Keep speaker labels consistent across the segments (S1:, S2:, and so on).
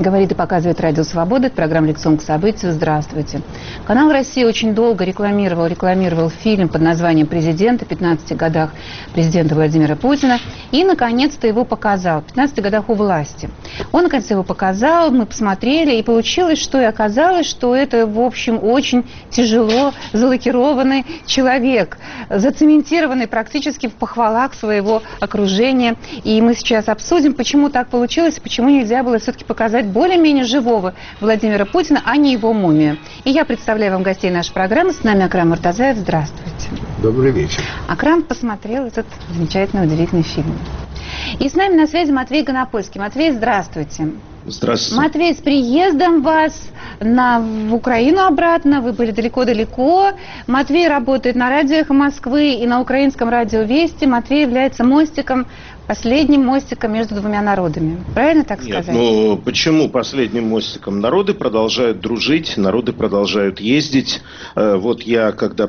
S1: Говорит и показывает Радио Свобода. Это программа «Лицом к событию». Здравствуйте. Канал «Россия» очень долго рекламировал фильм под названием «Президент» о 15 годах президента Владимира Путина. И, наконец-то, его показал. В 15 годах у власти. Он, наконец-то, его показал, мы посмотрели, и получилось, что и оказалось, что это, в общем, очень тяжело залакированный человек, зацементированный практически в похвалах своего окружения. И мы сейчас обсудим, почему так получилось, почему нельзя было все-таки показать более-менее живого Владимира Путина, а не его мумию. И я представляю вам гостей нашей программы. С нами Акрам Муртазаев. Здравствуйте.
S2: Добрый вечер.
S1: Акрам посмотрел этот замечательный, удивительный фильм. И с нами на связи Матвей Гонопольский. Матвей, здравствуйте.
S2: Здравствуйте.
S1: Матвей, с приездом вас в Украину обратно. Вы были далеко-далеко. Матвей работает на радио «Эхо Москвы» и на украинском радио «Вести». Матвей является последним мостиком между двумя народами. Правильно так сказать?
S2: Нет, ну почему последним мостиком? Народы продолжают дружить, народы продолжают ездить. Вот я, когда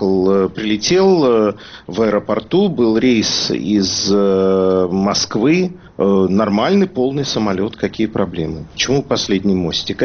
S2: прилетел в аэропорту, был рейс из Москвы, нормальный полный самолет, какие проблемы? Почему последний мостик?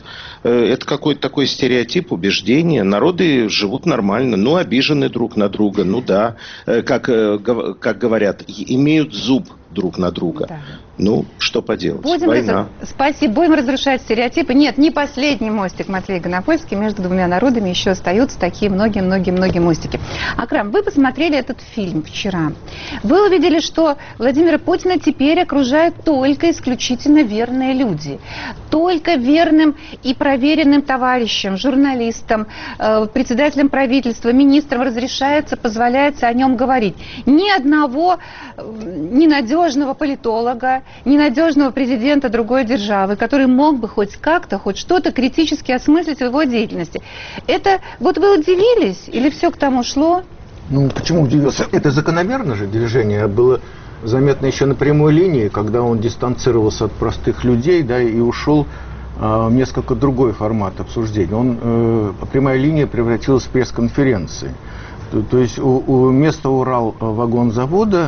S2: Это какой-то такой стереотип, убеждение. Народы живут нормально, обижены друг на друга, да, как говорят, имеют зуб друг на друга. Да. Что поделать? Война.
S1: Спасибо. Будем разрушать стереотипы. Нет, не последний мостик, Матвей Гонопольский. Между двумя народами еще остаются такие многие-многие мостики. Акрам, вы посмотрели этот фильм вчера. Вы увидели, что Владимира Путина теперь окружают только исключительно верные люди. Только верным и проверенным товарищам, журналистам, председателям правительства, министрам позволяется о нем говорить. Ни одного ненадежного политолога, ненадежного президента другой державы, который мог бы хоть как-то, хоть что-то критически осмыслить в его деятельности. Это вы удивились или все к тому шло?
S3: Почему удивился? Это закономерно же движение было заметно еще на прямой линии, когда он дистанцировался от простых людей, и ушел в несколько другой формат обсуждения. Прямая линия превратилась в пресс-конференции. То есть вместо Уралвагонзавода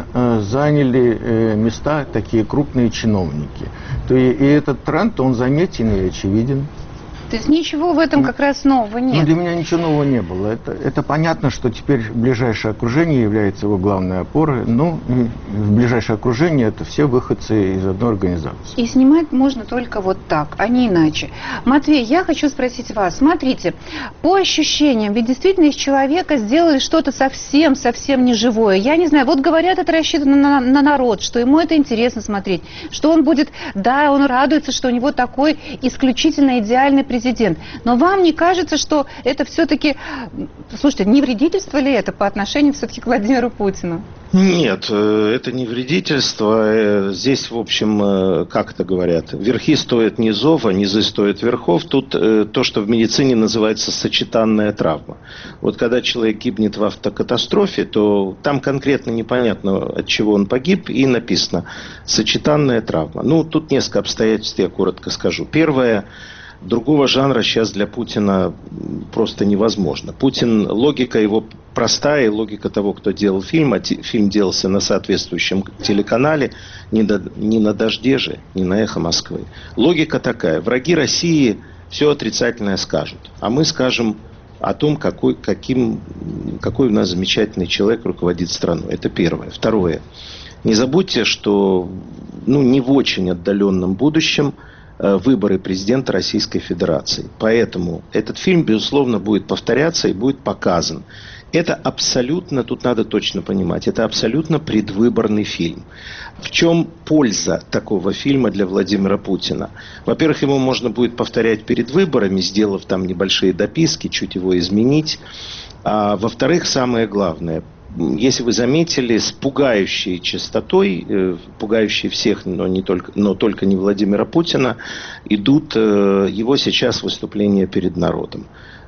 S3: заняли места такие крупные чиновники. И этот тренд, он заметен и очевиден.
S1: То есть ничего в этом как раз нового нет?
S3: Для меня ничего нового не было. Это понятно, что теперь ближайшее окружение является его главной опорой. В ближайшее окружение это все выходцы из одной организации.
S1: И снимать можно только вот так, а не иначе. Матвей, я хочу спросить вас. Смотрите, по ощущениям, ведь действительно из человека сделали что-то совсем неживое. Я не знаю, говорят, это рассчитано на народ, что ему это интересно смотреть, что он будет, он радуется, что у него такой исключительно идеальный президент. Но вам не кажется, что это все-таки, слушайте, не вредительство ли это по отношению все-таки к Владимиру Путину?
S2: Нет, это не вредительство. Здесь, в общем, как это говорят, верхи стоят низов, а низы стоят верхов. Тут то, что в медицине называется сочетанная травма. Когда человек гибнет в автокатастрофе, то там конкретно непонятно, от чего он погиб, и написано «сочетанная травма». Тут несколько обстоятельств, я коротко скажу. Первое. Другого жанра сейчас для Путина просто невозможно. Логика его простая, и логика того, кто делал фильм, а фильм делался на соответствующем телеканале, не на «Дожде» же, не на «Эхо Москвы». Логика такая: враги России все отрицательное скажут, а мы скажем о том, какой у нас замечательный человек руководит страной. Это первое. Второе. Не забудьте, что не в очень отдаленном будущем выборы президента Российской Федерации. Поэтому этот фильм, безусловно, будет повторяться и будет показан. Это абсолютно, тут надо точно понимать, это абсолютно предвыборный фильм. В чем польза такого фильма для Владимира Путина? Во-первых, его можно будет повторять перед выборами, сделав там небольшие дописки, чуть его изменить. А во-вторых, самое главное, если вы заметили, с пугающей частотой, пугающей всех, но только не Владимира Путина, идут его сейчас выступления перед народом.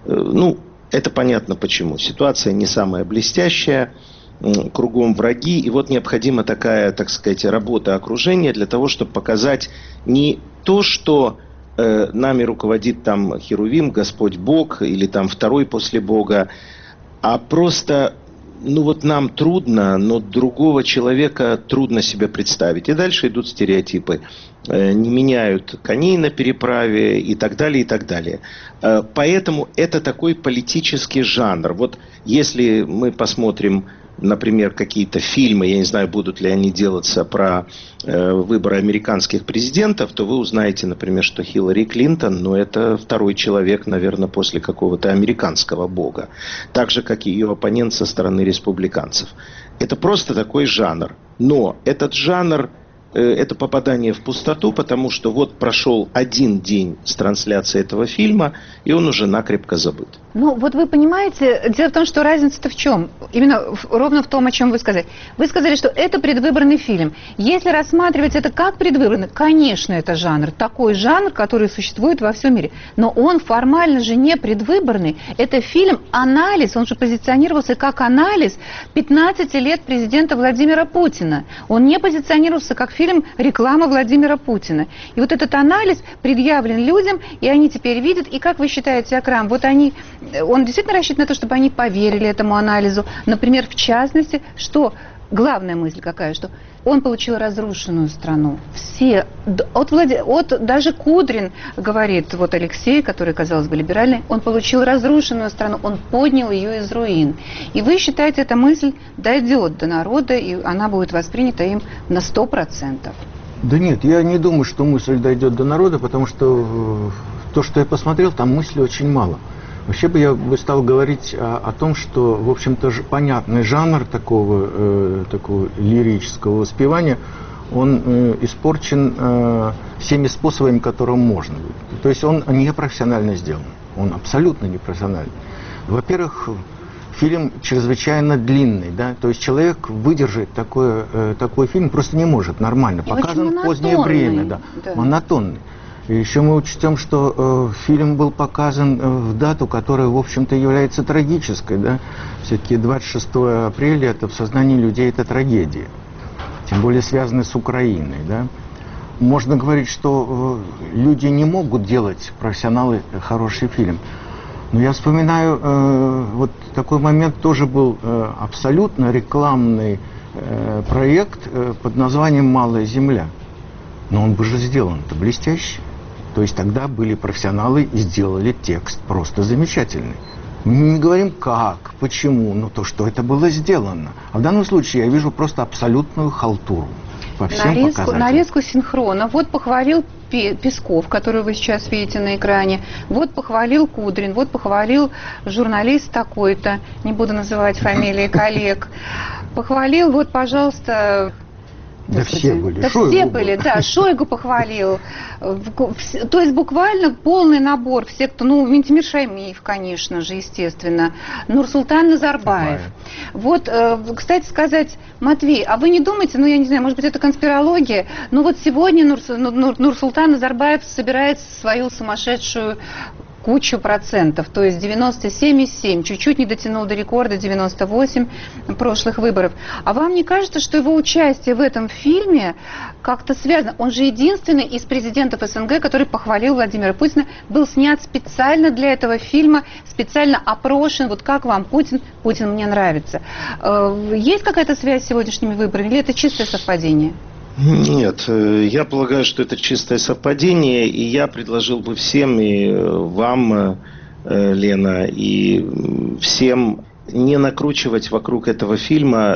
S2: Это понятно почему. Ситуация не самая блестящая, кругом враги, и необходима такая, так сказать, работа окружения для того, чтобы показать не то, что нами руководит там Херувим, Господь Бог, или там второй после Бога, а просто ну вот нам трудно, но другого человека трудно себе представить. И дальше идут стереотипы. Не меняют коней на переправе и так далее, и так далее. Поэтому это такой политический жанр. Вот если мы посмотрим, например, какие-то фильмы, я не знаю, будут ли они делаться про выборы американских президентов, то вы узнаете, например, что Хиллари Клинтон, ну, это второй человек, наверное, после какого-то американского бога. Так же, как и ее оппонент со стороны республиканцев. Это просто такой жанр. Но этот жанр, это попадание в пустоту, потому что вот прошел один день с трансляции этого фильма, и он уже накрепко забыт.
S1: Ну, вот вы понимаете, дело в том, что разница-то в чем? Именно ровно в том, о чем вы сказали. Вы сказали, что это предвыборный фильм. Если рассматривать это как предвыборный, конечно, это жанр. Такой жанр, который существует во всем мире. Но он формально же не предвыборный. Это фильм-анализ. Он же позиционировался как анализ 15 лет президента Владимира Путина. Он не позиционировался как фильм реклама Владимира Путина. И вот этот анализ предъявлен людям, и они теперь видят. И как вы считаете, Акрам, вот он действительно рассчитан на то, чтобы они поверили этому анализу? Например, в частности, что главная мысль какая, что он получил разрушенную страну. Все, даже Кудрин говорит, вот Алексей, который, казалось бы, либеральный, он получил разрушенную страну, он поднял ее из руин. И вы считаете, эта мысль дойдет до народа, и она будет воспринята им на 100%?
S3: Да нет, я не думаю, что мысль дойдет до народа, потому что то, что я посмотрел, там мысли очень мало. Вообще бы я стал говорить о том, что, в общем-то, понятный жанр такого лирического воспевания, он испорчен всеми способами, которым можно. То есть он не профессионально сделан. Он абсолютно не профессиональный. Во-первых, фильм чрезвычайно длинный, да, то есть человек выдержать такой фильм просто не может нормально.
S1: И
S3: показан в позднее время, да, монотонный. И еще мы учтем, что фильм был показан в дату, которая, в общем-то, является трагической, да. Все-таки 26 апреля это в сознании людей это трагедия, тем более связанная с Украиной, да. Можно говорить, что люди не могут делать, профессионалы, хороший фильм. Но я вспоминаю, вот такой момент тоже был абсолютно рекламный проект под названием «Малая земля». Но он бы же сделан-то блестяще. То есть тогда были профессионалы и сделали текст просто замечательный. Мы не говорим как, почему, но то, что это было сделано. А в данном случае я вижу просто абсолютную халтуру.
S1: Нарезку синхрона. Вот похвалил Песков, которую вы сейчас видите на экране. Вот похвалил Кудрин. Вот похвалил журналист такой-то. Не буду называть фамилии коллег. Похвалил, вот, пожалуйста...
S3: Да все были.
S1: Да все были, да. Шойгу похвалил. То есть буквально полный набор. Все, кто, Ментимир Шаймиев, конечно же, естественно. Нурсултан Назарбаев. Вот, кстати сказать, Матвей, а вы не думаете, я не знаю, может быть, это конспирология, но вот сегодня Нурсултан Назарбаев собирает свою сумасшедшую кучу процентов, то есть 97,7, чуть-чуть не дотянул до рекорда 98 прошлых выборов. А вам не кажется, что его участие в этом фильме как-то связано? Он же единственный из президентов СНГ, который похвалил Владимира Путина, был снят специально для этого фильма, специально опрошен. Вот как вам Путин? Путин мне нравится. Есть какая-то связь с сегодняшними выборами или это чистое совпадение?
S2: Нет, я полагаю, что это чистое совпадение, и я предложил бы всем, и вам, Лена, и всем не накручивать вокруг этого фильма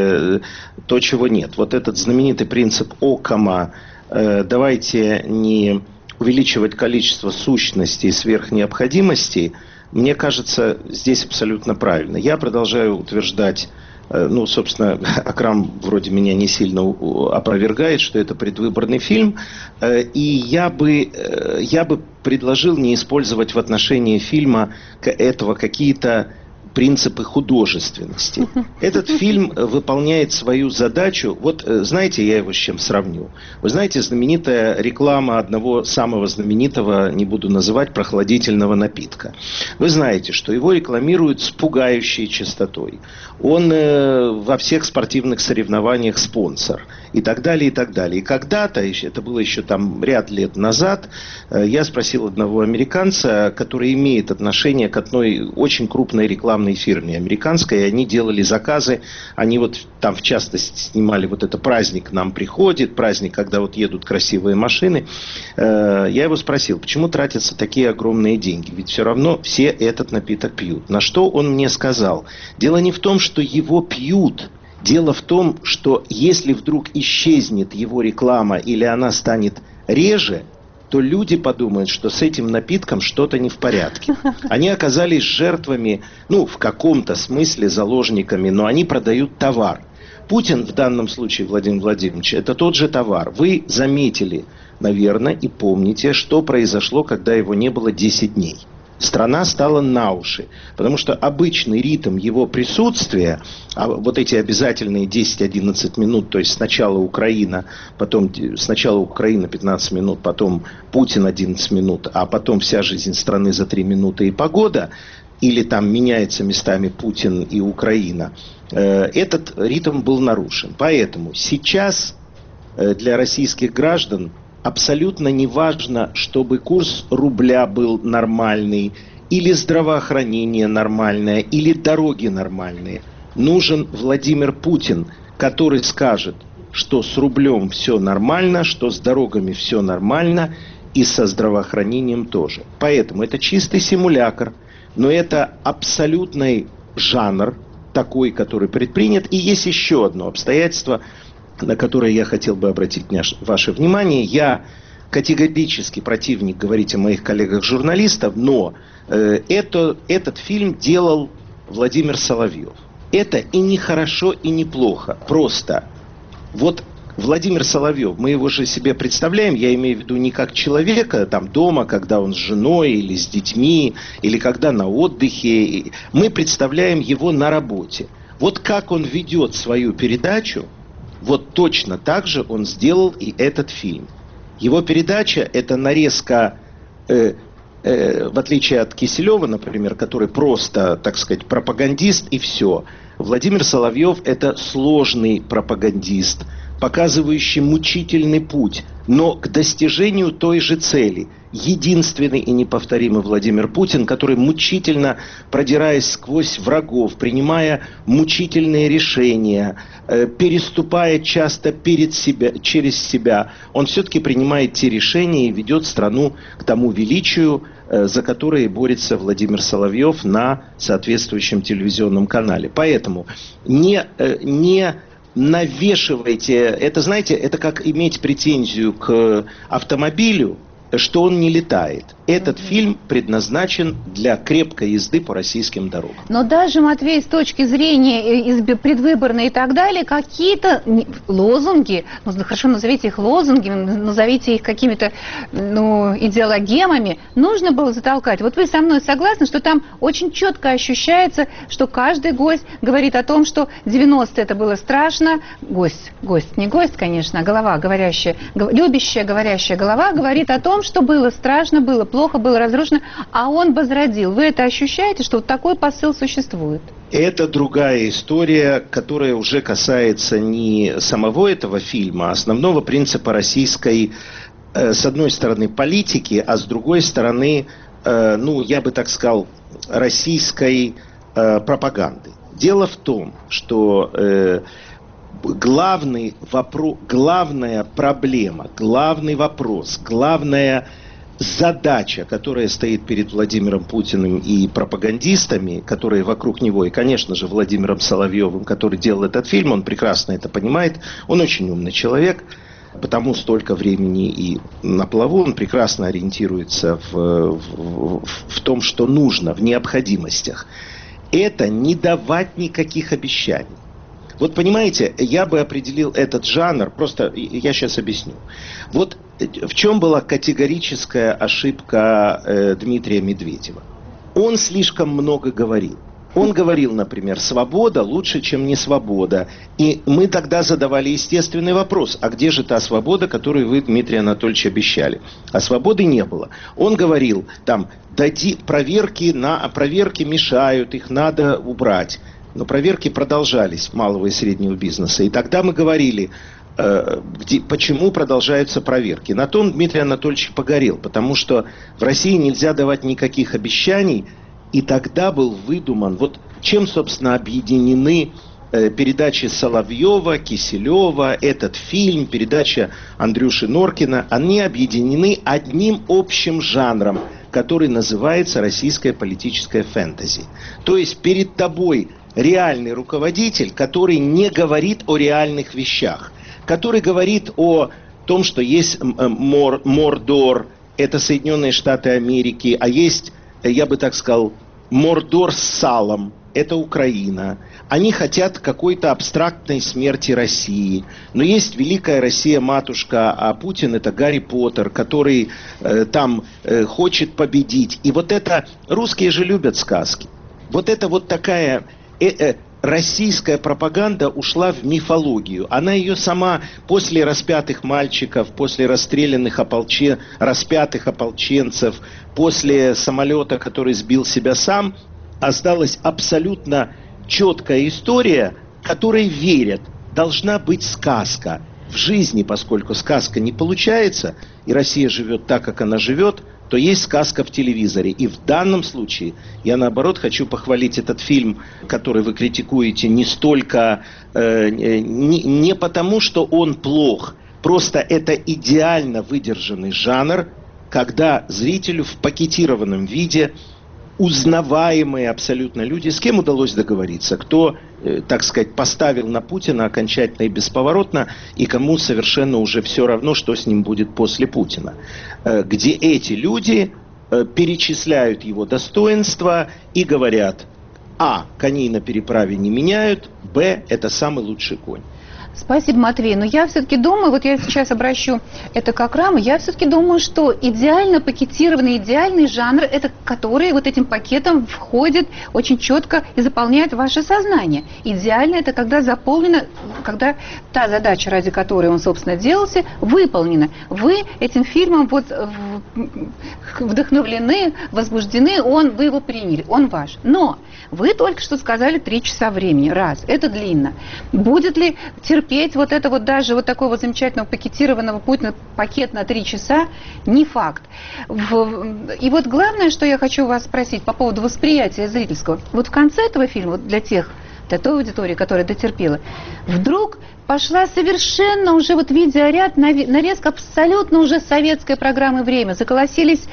S2: то, чего нет. Вот этот знаменитый принцип Оккама, давайте не увеличивать количество сущностей сверх необходимости, мне кажется, здесь абсолютно правильно. Я продолжаю утверждать, собственно, Акрам вроде меня не сильно опровергает, что это предвыборный фильм. И я бы предложил не использовать в отношении фильма этого какие-то принципы художественности. Этот фильм выполняет свою задачу. Вот знаете, я его с чем сравню? Вы знаете, знаменитая реклама одного самого знаменитого, не буду называть, прохладительного напитка. Вы знаете, что его рекламируют с пугающей частотой. Он во всех спортивных соревнованиях спонсор. и так далее, и так далее. И когда-то, это было еще там ряд лет назад, я спросил одного американца, который имеет отношение к одной очень крупной рекламной фирме американской, и они делали заказы, они вот там в частности снимали вот это «Праздник нам приходит», праздник, когда вот едут красивые машины. Я его спросил, почему тратятся такие огромные деньги, ведь все равно все этот напиток пьют. На что он мне сказал, дело не в том, что его пьют, дело в том, что если вдруг исчезнет его реклама или она станет реже, то люди подумают, что с этим напитком что-то не в порядке. Они оказались жертвами, в каком-то смысле заложниками, но они продают товар. Путин в данном случае, Владимир Владимирович, это тот же товар. Вы заметили, наверное, и помните, что произошло, когда его не было 10 дней. Страна стала на уши, потому что обычный ритм его присутствия, вот эти обязательные 10-11 минут, то есть сначала Украина 15 минут, потом Путин 11 минут, а потом вся жизнь страны за 3 минуты и погода, или там меняется местами Путин и Украина, этот ритм был нарушен. Поэтому сейчас для российских граждан абсолютно не важно, чтобы курс рубля был нормальный, или здравоохранение нормальное, или дороги нормальные. Нужен Владимир Путин, который скажет, что с рублем все нормально, что с дорогами все нормально, и со здравоохранением тоже. Поэтому это чистый симулякр, но это абсолютный жанр, такой, который предпринят. И есть еще одно обстоятельство, на которое я хотел бы обратить ваше внимание. Я категорически противник говорить о моих коллегах-журналистов, но этот фильм делал Владимир Соловьев. Это и не хорошо, и не плохо. Просто вот Владимир Соловьев, мы его же себе представляем, я имею в виду не как человека, там дома, когда он с женой или с детьми, или когда на отдыхе. Мы представляем его на работе. Вот как он ведет свою передачу, вот точно так же он сделал и этот фильм. Его передача – это нарезка, в отличие от Киселева, например, который просто, так сказать, пропагандист и все. Владимир Соловьев – это сложный пропагандист, показывающий мучительный путь, но к достижению той же цели. Единственный и неповторимый Владимир Путин, который мучительно, продираясь сквозь врагов, принимая мучительные решения, переступая часто через себя, он все-таки принимает те решения и ведет страну к тому величию, за которое борется Владимир Соловьев на соответствующем телевизионном канале. Поэтому не навешивайте, это, знаете, это как иметь претензию к автомобилю, что он не летает. Этот фильм предназначен для крепкой езды по российским дорогам.
S1: Но даже, Матвей, с точки зрения предвыборной и так далее, какие-то лозунги, хорошо, назовите их лозунгами, назовите их какими-то идеологемами, нужно было затолкать. Вот вы со мной согласны, что там очень четко ощущается, что каждый гость говорит о том, что 90-е это было страшно. Не гость, конечно, а голова говорящая, любящая говорящая голова говорит о том, что было страшно, было плохо, было разрушено, а он возродил. Вы это ощущаете, что вот такой посыл существует?
S2: Это другая история, которая уже касается не самого этого фильма, а основного принципа российской, с одной стороны, политики, а с другой стороны, я бы так сказал, российской пропаганды. Дело в том, что главная проблема, главный вопрос, главная задача, которая стоит перед Владимиром Путиным и пропагандистами, которые вокруг него, и, конечно же, Владимиром Соловьевым, который делал этот фильм, он прекрасно это понимает, он очень умный человек, потому столько времени и на плаву, он прекрасно ориентируется в том, что нужно, в необходимостях. Это не давать никаких обещаний. Вот понимаете, я бы определил этот жанр, просто я сейчас объясню. Вот в чем была категорическая ошибка Дмитрия Медведева. Он слишком много говорил. Он говорил, например, свобода лучше, чем не свобода. И мы тогда задавали естественный вопрос, а где же та свобода, которую вы, Дмитрий Анатольевич, обещали? А свободы не было. Он говорил, проверки мешают, их надо убрать. Но проверки продолжались малого и среднего бизнеса. И тогда мы говорили, почему продолжаются проверки. На том Дмитрий Анатольевич погорел, потому что в России нельзя давать никаких обещаний, и тогда был выдуман, вот чем, собственно, объединены передачи Соловьева, Киселева, этот фильм, передача Андрюши Норкина, они объединены одним общим жанром, который называется российская политическая фэнтези. То есть перед тобой реальный руководитель, который не говорит о реальных вещах, который говорит о том, что есть Мордор, это Соединенные Штаты Америки, а есть, я бы так сказал, Мордор с салом, это Украина. Они хотят какой-то абстрактной смерти России. Но есть великая Россия-матушка, а Путин это Гарри Поттер, который там хочет победить. И вот это, русские же любят сказки. Вот это вот такая российская пропаганда ушла в мифологию. Она ее сама после распятых мальчиков, после расстрелянных распятых ополченцев, после самолета, который сбил себя сам, осталась абсолютно четкая история, которой верят. Должна быть сказка. В жизни, поскольку сказка не получается, и Россия живет так, как она живет, то есть сказка в телевизоре. И в данном случае я, наоборот, хочу похвалить этот фильм, который вы критикуете, не столько, не потому, что он плох, просто это идеально выдержанный жанр, когда зрителю в пакетированном виде узнаваемые абсолютно люди, с кем удалось договориться, кто, так сказать, поставил на Путина окончательно и бесповоротно, и кому совершенно уже все равно, что с ним будет после Путина. Где эти люди перечисляют его достоинства и говорят: а, коней на переправе не меняют, б, это самый лучший конь.
S1: Спасибо, Матвей. Но я все-таки думаю, вот я сейчас обращу это к Акраму, я все-таки думаю, что идеально пакетированный, идеальный жанр, это который вот этим пакетом входит очень четко и заполняет ваше сознание. Идеально это когда заполнено, когда та задача, ради которой он, собственно, делался, выполнена. Вы этим фильмом вот вдохновлены, возбуждены, вы его приняли, он ваш. Но вы только что сказали 3 часа времени. Раз, это длинно. Будет ли терпеть вот это вот даже вот такого замечательного пакетированного Путина пакет на 3 часа? Не факт. И вот главное, что я хочу вас спросить по поводу восприятия зрительского. Вот в конце этого фильма, вот для той аудитории, которая дотерпела, вдруг пошла совершенно уже вот видеоряд, нарезка абсолютно уже советской программы «Время». Заколосилась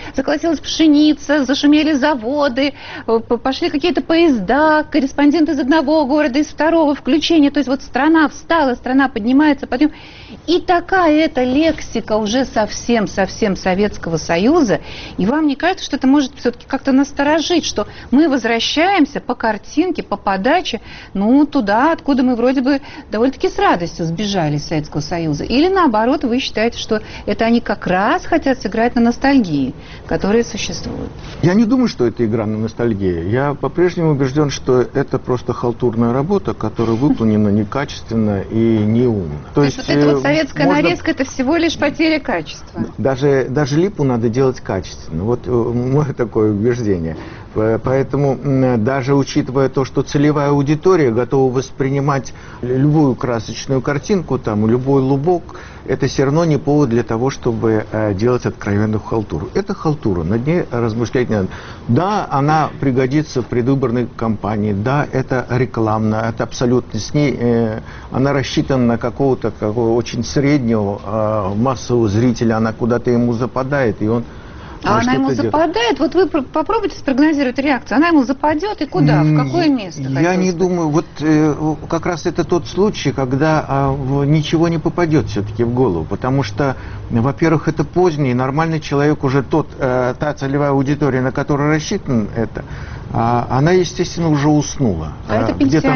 S1: пшеница, зашумели заводы, пошли какие-то поезда, корреспонденты из одного города, из второго, включение. То есть вот страна встала, страна поднимается, подъем. И такая эта лексика уже совсем Советского Союза. И вам не кажется, что это может все-таки как-то насторожить, что мы возвращаемся по картинке, по подаче, туда, откуда мы вроде бы довольно-таки с радостью сбежали из Советского Союза? Или наоборот, вы считаете, что это они как раз хотят сыграть на ностальгии, которая существует?
S3: Я не думаю, что это игра на ностальгии. Я по-прежнему убежден, что это просто халтурная работа, которая выполнена некачественно и неумно.
S1: То есть вот эта вот советская нарезка, это всего лишь потеря качества?
S3: Даже липу надо делать качественно. Вот мое такое убеждение. Поэтому даже учитывая то, что целевая аудитория готова воспринимать любую красочную картинку, любой лубок, это все равно не повод для того, чтобы делать откровенную халтуру. Это халтура, над ней размышлять не надо. Да, она пригодится в предвыборной кампании, да, это рекламно, это абсолютно с ней, она рассчитана на какого-то очень среднего массового зрителя, она куда-то ему западает, и он...
S1: А она ему западает? Вот вы попробуйте спрогнозировать реакцию. Она ему западет и куда? В какое место?
S3: Я не думаю. Вот как раз это тот случай, когда ничего не попадет все-таки в голову. Потому что, во-первых, это поздний, нормальный человек уже та целевая аудитория, на которую рассчитан это, она, естественно, уже уснула.
S1: А это
S3: где-то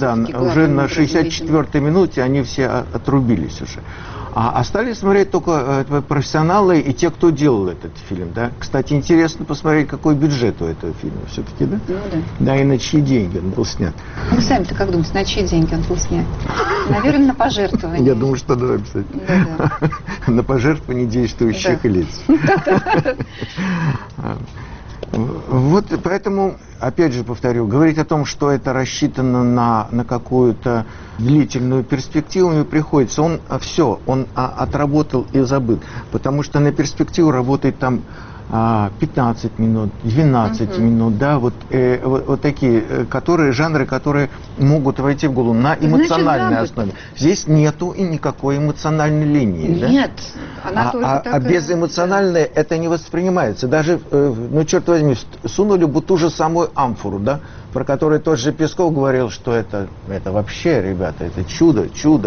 S3: уже на 64-й минуте они все отрубились уже. А стали смотреть только профессионалы и те, кто делал этот фильм. Да? Кстати, интересно посмотреть, какой бюджет у этого фильма все-таки, да?
S1: Да.
S3: Да, и на чьи деньги он был снят.
S1: Вы сами-то как думаете, на чьи деньги он был снят? Наверное, на пожертвования.
S3: Я думаю, что да, кстати. На пожертвования действующих лиц. Вот поэтому, опять же повторю, говорить о том, что это рассчитано на какую-то длительную перспективу, не приходится. Он отработал и забыл. Потому что на перспективу работает там 15 минут, 12 минут, да, вот такие жанры, которые могут войти в голову на эмоциональной основе. Здесь нету и никакой эмоциональной линии.
S1: Нет,
S3: да?
S1: она только такая.
S3: Без эмоциональной это не воспринимается. Даже, черт возьми, сунули бы ту же самую амфору, да, про которую тот же Песков говорил, что это вообще, ребята, это чудо.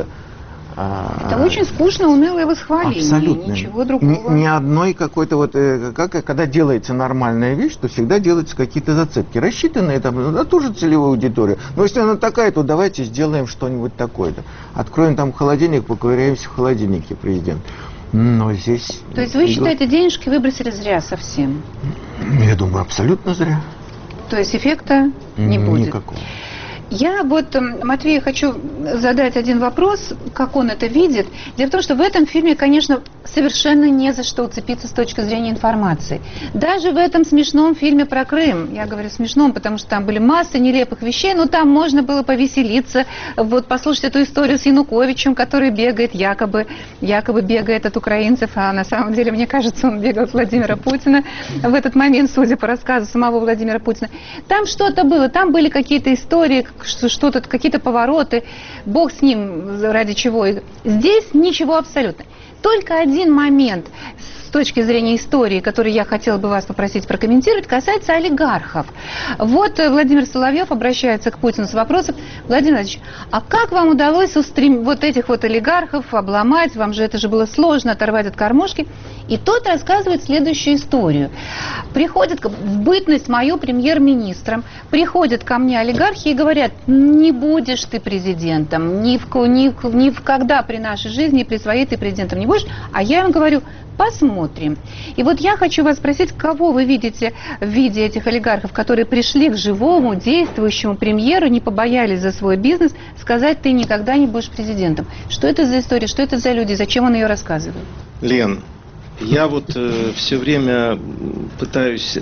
S1: Это очень скучно, унылое восхваление.
S3: Абсолютно.
S1: Ничего другого.
S3: Ни одной какой-то когда делается нормальная вещь, то всегда делаются какие-то зацепки. Рассчитанные на ту же целевую аудиторию. Но если она такая, то давайте сделаем что-нибудь такое. Откроем там холодильник, поковыряемся в холодильнике, президент. Но здесь...
S1: То есть вы считаете, денежки выбросили зря совсем?
S3: Я думаю, абсолютно зря.
S1: То есть эффекта не будет?
S3: Никакого.
S1: Я Матвею хочу задать один вопрос, как он это видит. Дело в том, что в этом фильме, конечно, совершенно не за что уцепиться с точки зрения информации. Даже в этом смешном фильме про Крым, я говорю смешном, потому что там были масса нелепых вещей, но там можно было повеселиться, послушать эту историю с Януковичем, который бегает, якобы бегает от украинцев, а на самом деле, мне кажется, он бегал от Владимира Путина в этот момент, судя по рассказу самого Владимира Путина. Там что-то было, там были какие-то истории, что-то, какие-то повороты, бог с ним, ради чего. Здесь ничего абсолютно. Только один момент с точки зрения истории, который я хотела бы вас попросить прокомментировать, касается олигархов. Владимир Соловьев обращается к Путину с вопросом: Владимир Владимирович, а как вам удалось этих олигархов обломать? Вам же это же было сложно, оторвать от кормушки. И тот рассказывает следующую историю. Приходит в бытность мою премьер-министром, приходят ко мне олигархи и говорят: не будешь ты президентом, никогда при нашей жизни, при своей ты президентом не будешь. А я им говорю: посмотрим. И я хочу вас спросить, кого вы видите в виде этих олигархов, которые пришли к живому, действующему премьеру, не побоялись за свой бизнес сказать: ты никогда не будешь президентом. Что это за история, что это за люди, зачем он ее рассказывает?
S2: Лен, я все время пытаюсь,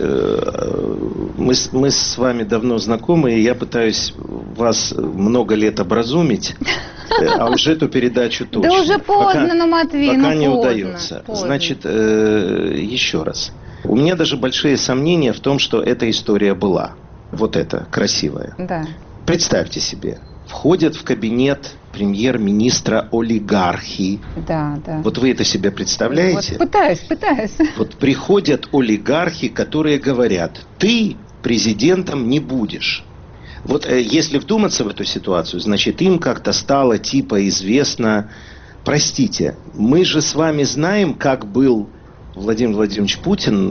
S2: мы с вами давно знакомы, и я пытаюсь вас много лет образумить, а уже эту передачу точно.
S1: Да уже поздно, Матвей,
S2: пока не удается. Поздно. Значит, еще раз. У меня даже большие сомнения в том, что эта история была. Вот эта, красивая.
S1: Да.
S2: Представьте себе, входят в кабинет премьер-министра олигархи.
S1: Да.
S2: Вы это себе представляете?
S1: Пытаюсь.
S2: Приходят олигархи, которые говорят: ты президентом не будешь. Если вдуматься в эту ситуацию, значит, им как-то стало известно: простите, мы же с вами знаем, как был Владимир Владимирович Путин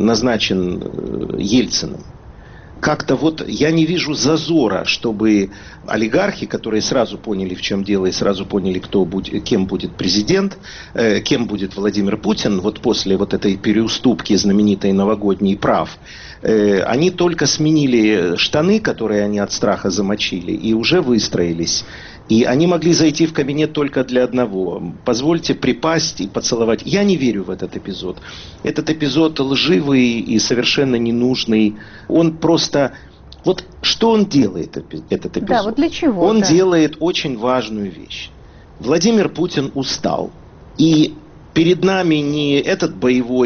S2: назначен Ельциным. Как-то я не вижу зазора, чтобы олигархи, которые сразу поняли, в чем дело, и сразу поняли, кем будет президент, кем будет Владимир Путин, после этой переуступки знаменитой новогодней прав, они только сменили штаны, которые они от страха замочили, и уже выстроились. И они могли зайти в кабинет только для одного: позвольте припасть и поцеловать. Я не верю в этот эпизод. Этот эпизод лживый и совершенно ненужный. Он просто... что он делает, этот эпизод?
S1: Да, для чего?
S2: Он делает очень важную вещь. Владимир Путин устал. И перед нами не этот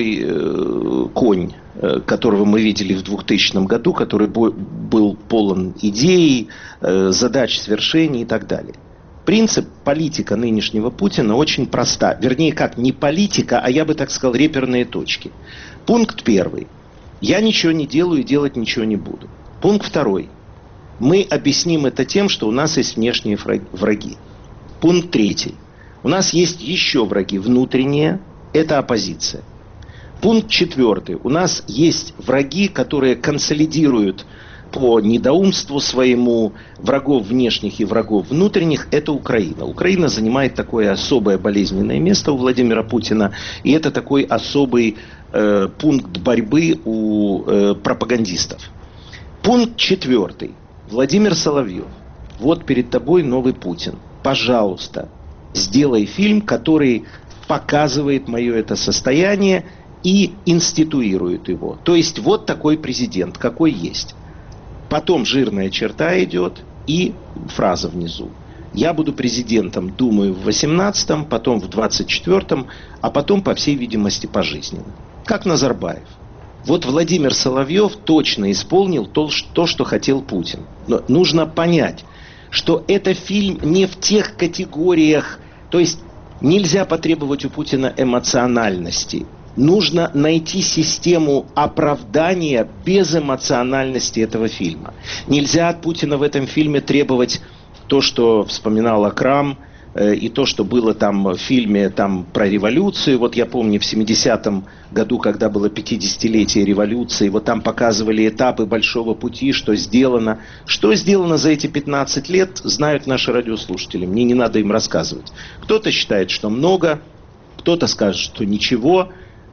S2: боевой конь, которого мы видели в 2000 году, который был полон идей, задач, свершений и так далее. Принцип, политика нынешнего Путина очень проста. Вернее, не политика, а я бы так сказал, реперные точки. Пункт 1. Я ничего не делаю и делать ничего не буду. Пункт 2. Мы объясним это тем, что у нас есть внешние враги. Пункт 3. У нас есть еще враги внутренние, это оппозиция. Пункт 4. У нас есть враги, которые консолидируют по недоумству своему врагов внешних и врагов внутренних. Это Украина. Украина занимает такое особое болезненное место у Владимира Путина. И это такой особый пункт борьбы у пропагандистов. Пункт 4. Владимир Соловьев. Перед тобой новый Путин. Пожалуйста, сделай фильм, который показывает мое это состояние и институирует его. То есть вот такой президент, какой есть. Потом жирная черта идет и фраза внизу. Я буду президентом, думаю, в 18-м, потом в 24-м, а потом, по всей видимости, пожизненно. Как Назарбаев. Вот Владимир Соловьев точно исполнил то, что хотел Путин. Но нужно понять, что это фильм не в тех категориях, то есть нельзя потребовать у Путина эмоциональности. Нужно найти систему оправдания без эмоциональности этого фильма. Нельзя от Путина в этом фильме требовать то, что вспоминал Акрам, и то, что было там в фильме там, про революцию. Вот я помню, в 70-м году, когда было 50-летие революции, вот там показывали этапы большого пути, что сделано. Что сделано за эти 15 лет, знают наши радиослушатели. Мне не надо им рассказывать. Кто-то считает, что много, кто-то скажет, что ничего.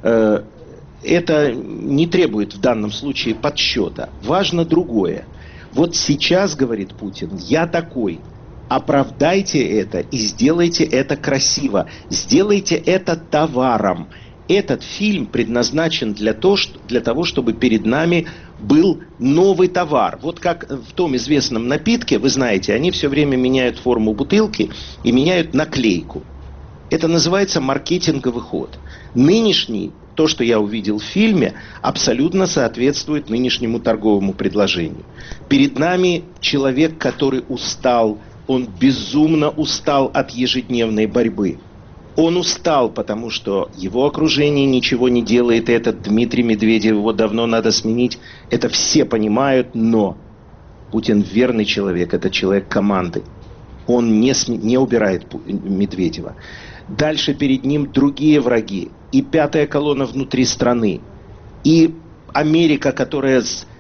S2: Это не требует в данном случае подсчета. Важно другое. Вот сейчас, говорит Путин, я такой. Оправдайте это и сделайте это красиво. Сделайте это товаром. Этот фильм предназначен для того, чтобы перед нами был новый товар. Вот как в том известном напитке, вы знаете, они все время меняют форму бутылки и меняют наклейку. Это называется маркетинговый ход. Нынешний, то, что я увидел в фильме, абсолютно соответствует нынешнему торговому предложению. Перед нами человек, который устал, он безумно устал от ежедневной борьбы. Он устал, потому что его окружение ничего не делает, и этот Дмитрий Медведев, его давно надо сменить. Это все понимают, но Путин верный человек, это человек команды. Он не убирает Медведева. Дальше перед ним другие враги. И пятая колонна внутри страны. И Америка, которая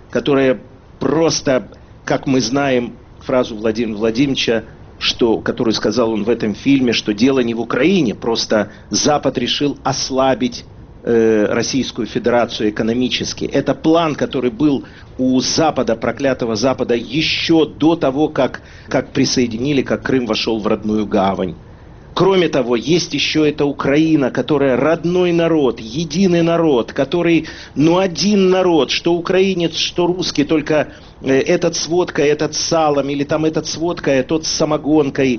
S2: просто, как мы знаем, фразу Владимира Владимировича, которую сказал он в этом фильме, что дело не в Украине, просто Запад решил ослабить Российскую Федерацию экономически. Это план, который был у Запада, проклятого Запада, еще до того, как присоединили, как Крым вошел в родную гавань. Кроме того, есть еще эта Украина, которая родной народ, единый народ, который, один народ, что украинец, что русский, только этот с водкой, этот с салом, или там этот с водкой, тот с самогонкой,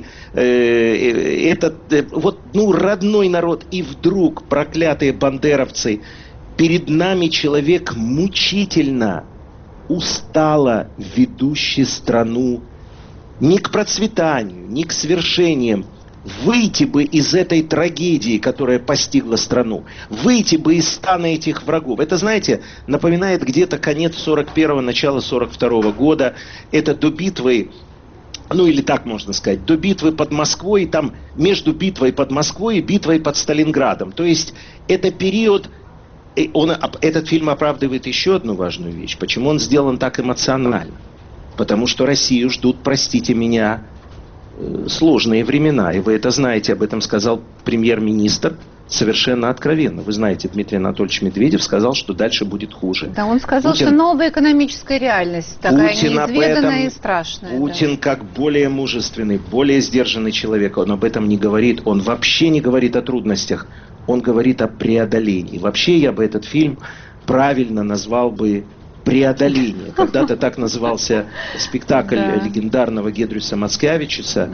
S2: родной народ. И вдруг, проклятые бандеровцы, перед нами человек мучительно, устало ведущий страну не к процветанию, не к свершениям. Выйти бы из этой трагедии, которая постигла страну. Выйти бы из стана этих врагов. Это, знаете, напоминает где-то конец 41-го, начало 42-го года. Это до битвы, или так можно сказать, до битвы под Москвой, там между битвой под Москвой и битвой под Сталинградом. То есть это период, этот фильм оправдывает еще одну важную вещь. Почему он сделан так эмоционально? Потому что Россию ждут, простите меня, сложные времена, и вы это знаете, об этом сказал премьер-министр совершенно откровенно. Вы знаете, Дмитрий Анатольевич Медведев сказал, что дальше будет хуже.
S1: Да, он сказал, что новая экономическая реальность, такая неизведанная и страшная.
S2: Путин, как более мужественный, более сдержанный человек, он об этом не говорит, он вообще не говорит о трудностях, он говорит о преодолении. Вообще я бы этот фильм правильно назвал бы «Преодоление». Когда-то так назывался спектакль легендарного Гедрюса Мацкевичуса,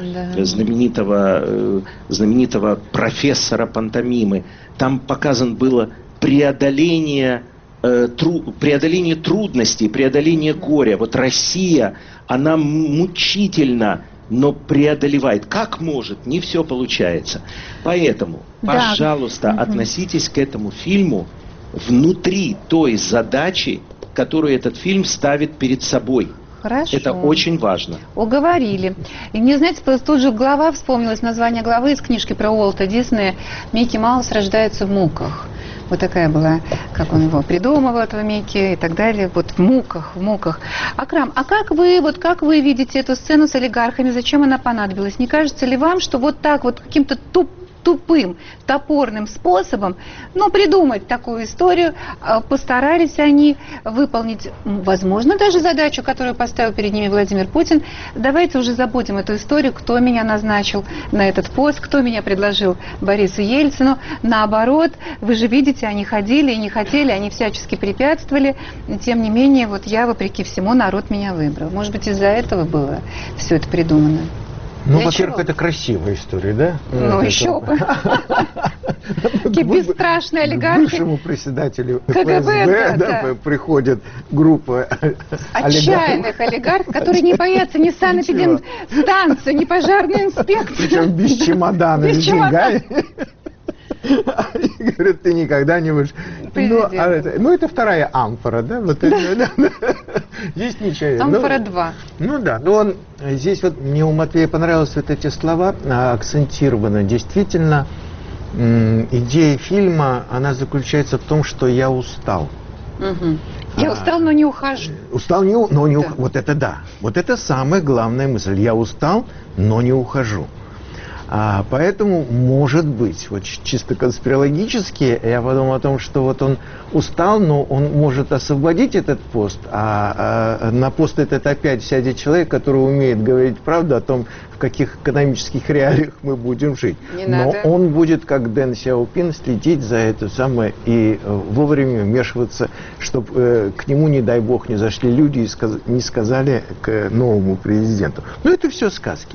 S2: знаменитого профессора пантомимы. Там показано было преодоление трудностей, преодоление горя. Вот Россия, она мучительно, но преодолевает. Как может, не все получается. Поэтому, пожалуйста, относитесь к этому фильму внутри той задачи, которую этот фильм ставит перед собой.
S1: Хорошо.
S2: Это очень важно.
S1: Уговорили. И мне, знаете, тут же глава вспомнилось, название главы из книжки про Уолта Диснея «Микки Маус рождается в муках». Вот такая была, как он его придумывал, этого Микки и так далее. Вот в муках. Акрам, а как вы видите эту сцену с олигархами? Зачем она понадобилась? Не кажется ли вам, что вот так вот каким-то тупым, топорным способом, придумать такую историю. Постарались они выполнить, возможно, даже задачу, которую поставил перед ними Владимир Путин. Давайте уже забудем эту историю, кто меня назначил на этот пост, кто меня предложил Борису Ельцину. Наоборот, вы же видите, они ходили и не хотели, они всячески препятствовали. Тем не менее, вот я, вопреки всему, народ меня выбрал. Может быть, из-за этого было все это придумано.
S3: Во-первых, это красивая история, да?
S1: Еще бы. Такие бесстрашные олигархи.
S3: Бывшему председателю
S1: КГБ,
S3: ФСБ приходит группа
S1: отчаянных олигархов, которые не боятся ни санэпидемстанции, ни пожарной инспекции.
S3: Причем без чемодана, без деньгами. И говорят, ты никогда не будешь. Это вторая амфора, да? Здесь ничего.
S1: Амфора 2.
S3: Здесь мне у Матвея понравились эти слова, акцентированы. Действительно, идея фильма, она заключается в том, что я устал.
S1: Я устал, но не ухожу.
S3: Устал, но не ухожу. Вот это да. Вот это самая главная мысль. Я устал, но не ухожу. Поэтому, может быть, чисто конспирологически, я подумал о том, что он устал, но он может освободить этот пост, а на пост этот опять сядет человек, который умеет говорить правду о том, в каких экономических реалиях мы будем жить. Но он будет, как Дэн Сяопин, следить за это самое и вовремя вмешиваться, чтобы к нему, не дай бог, не зашли люди и не сказали к новому президенту. Это все сказки.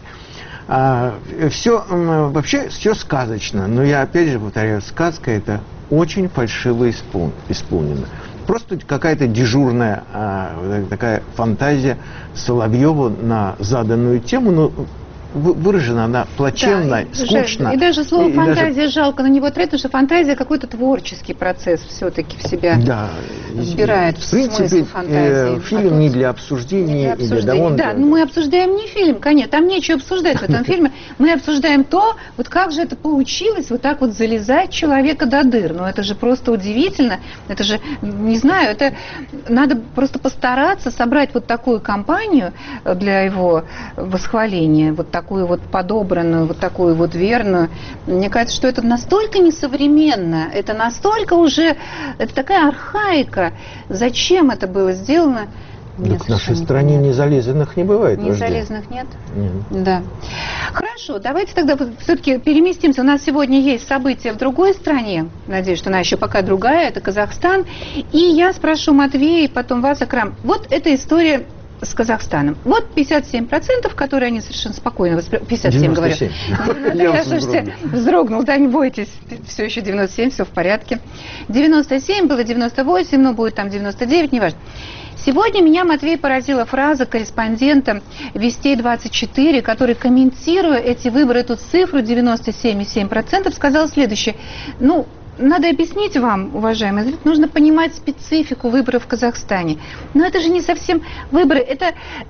S3: Вообще все сказочно, но я опять же повторяю, сказка это очень фальшиво исполнена. Просто какая-то дежурная такая фантазия Соловьева на заданную тему, но выражена она плачевно, скучно.
S1: И даже слово «фантазия» жалко на него тратить, потому что фантазия какой-то творческий процесс все-таки в себя вбирает.
S3: В принципе, фильм не для обсуждения.
S1: Мы обсуждаем не фильм, конечно, там нечего обсуждать в этом фильме. Мы обсуждаем то, как же это получилось, вот так залезать человека до дыр. Это же просто удивительно. Это же, не знаю, это надо просто постараться собрать такую компанию для его восхваления, такую подобранную, такую верную. Мне кажется, что это настолько несовременно, это настолько уже, это такая архаика. Зачем это было сделано?
S3: В нашей стране незализанных не бывает.
S1: Незализанных нет?
S3: Нет.
S1: Да. Хорошо, давайте тогда все-таки переместимся. У нас сегодня есть события в другой стране. Надеюсь, что она еще пока другая, это Казахстан. И я спрошу Матвея и потом вас, Акрам. Вот эта история с Казахстаном. 57%, которые они совершенно спокойно 57, 97. Говорю. Я, слушайте, вздрогнул, не бойтесь. Все еще 97, все в порядке. 97, было 98, будет 99, неважно. Сегодня меня, Матвей, поразила фраза корреспондента Вестей-24, который, комментируя эти выборы, эту цифру 97,7%, сказал следующее. Надо объяснить вам, уважаемые зрители, нужно понимать специфику выборов в Казахстане. Но это же не совсем выборы, это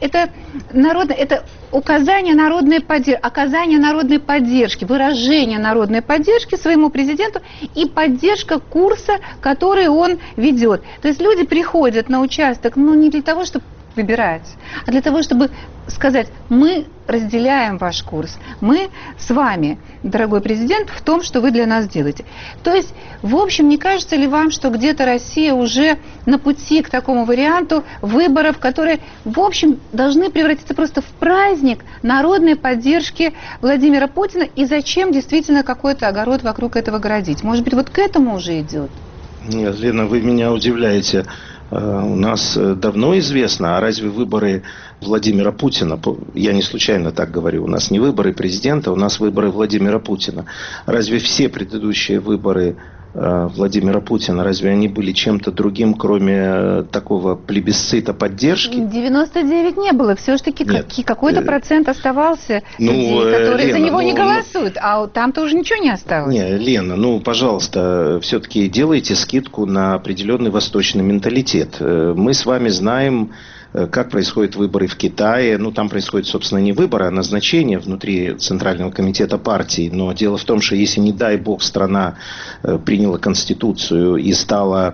S1: оказание народной поддержки, выражение народной поддержки своему президенту и поддержка курса, который он ведет. То есть люди приходят на участок, не для того, чтобы выбирать, а для того, чтобы сказать: мы разделяем ваш курс, мы с вами, дорогой президент, в том, что вы для нас делаете. То есть, в общем, не кажется ли вам, что где-то Россия уже на пути к такому варианту выборов, которые, в общем, должны превратиться просто в праздник народной поддержки Владимира Путина, и зачем действительно какой-то огород вокруг этого городить? Может быть, к этому уже идет?
S2: Нет, Лена, вы меня удивляете. У нас давно известно, а разве выборы Владимира Путина, я не случайно так говорю, у нас не выборы президента, у нас выборы Владимира Путина. Разве все предыдущие выборы Владимира Путина, разве они были чем-то другим, кроме такого плебисцита поддержки?
S1: 99 не было, все-таки какой-то процент оставался людей, которые за него не голосуют, а там-то уже ничего не осталось.
S2: Не, Лена, пожалуйста, все-таки делайте скидку на определенный восточный менталитет. Мы с вами знаем, как происходят выборы в Китае. Там происходят, собственно, не выборы, а назначение внутри Центрального комитета партии. Но дело в том, что если, не дай бог, страна приняла Конституцию и стала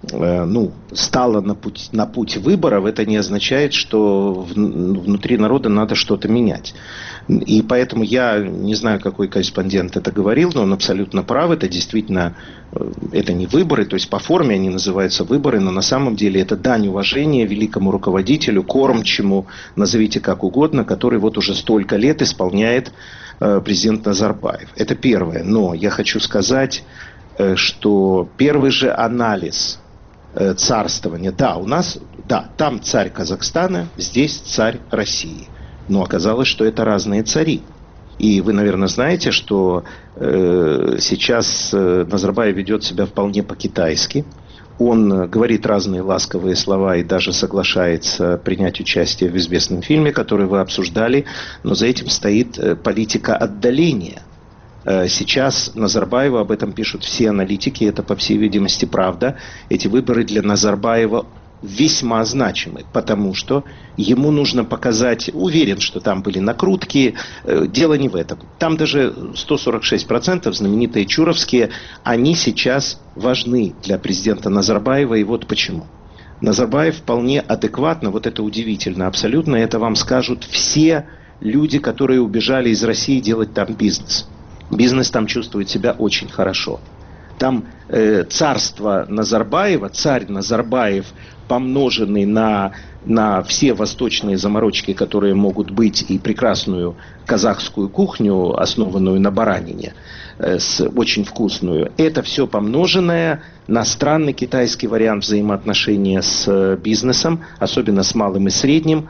S2: стала на путь выборов, это не означает, что внутри народа надо что-то менять. И поэтому я не знаю, какой корреспондент это говорил, но он абсолютно прав. Это действительно, это не выборы, то есть по форме они называются выборы, но на самом деле это дань уважения великому руководителю, кормчему, назовите как угодно, который вот уже столько лет исполняет президент Назарбаев. Это первое. Но я хочу сказать, что первый же анализ царствования, там царь Казахстана, здесь царь России. Но оказалось, что это разные цари. И вы, наверное, знаете, что сейчас Назарбаев ведет себя вполне по-китайски. Он говорит разные ласковые слова и даже соглашается принять участие в известном фильме, который вы обсуждали. Но за этим стоит политика отдаления. Сейчас Назарбаева, об этом пишут все аналитики, это, по всей видимости, правда. Эти выборы для Назарбаева весьма значимы, потому что ему нужно показать, уверен, что там были накрутки, дело не в этом. Там даже 146% знаменитые чуровские, они сейчас важны для президента Назарбаева, и вот почему. Назарбаев вполне адекватно, вот это удивительно абсолютно, это вам скажут все люди, которые убежали из России делать там бизнес. Бизнес там чувствует себя очень хорошо. Там царство Назарбаева, царь Назарбаев, помноженный на все восточные заморочки, которые могут быть, и прекрасную казахскую кухню, основанную на баранине, очень вкусную. Это все помноженное на странный китайский вариант взаимоотношения с бизнесом, особенно с малым и средним.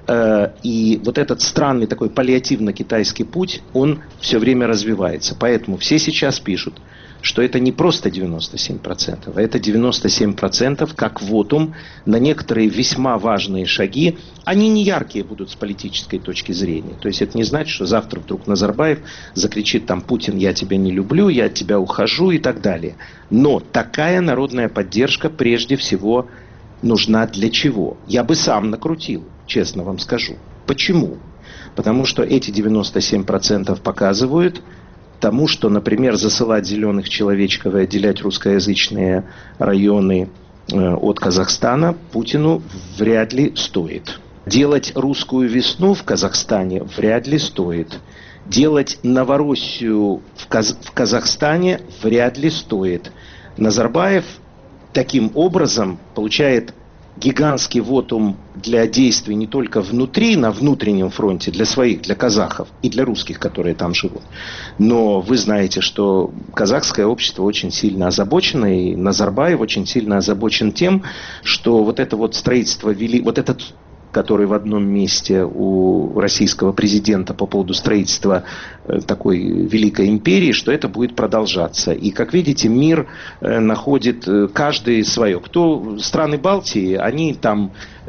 S2: И вот этот странный такой паллиативно-китайский путь, он все время развивается. Поэтому все сейчас пишут, что это не просто 97%, а это 97% как вотум на некоторые весьма важные шаги. Они не яркие будут с политической точки зрения. То есть это не значит, что завтра вдруг Назарбаев закричит там: Путин, я тебя не люблю, я от тебя ухожу и так далее. Но такая народная поддержка прежде всего нужна для чего? Я бы сам накрутил, честно вам скажу. Почему? Потому что эти 97% показывают тому, что, например, засылать зеленых человечков и отделять русскоязычные районы от Казахстана Путину вряд ли стоит. Делать русскую весну в Казахстане вряд ли стоит. Делать Новороссию в Казахстане вряд ли стоит. Назарбаев таким образом получает гигантский вотум для действий не только внутри, на внутреннем фронте, для своих, для казахов и для русских, которые там живут. Но вы знаете, что казахское общество очень сильно озабочено, и Назарбаев очень сильно озабочен тем, что вот это вот строительство, вот этот, который в одном месте у российского президента по поводу строительства такой великой империи, что это будет продолжаться. И, как видите, мир находит каждый свое. Страны Балтии, они там